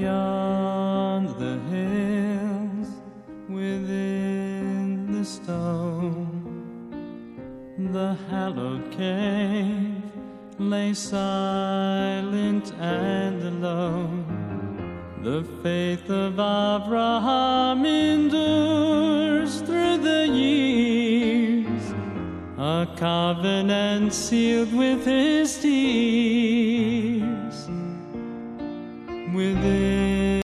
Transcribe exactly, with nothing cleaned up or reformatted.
Beyond the hills, within the stone, the hallowed cave lay silent and alone. The faith of Abraham endures through the years, a covenant sealed with his tears. Within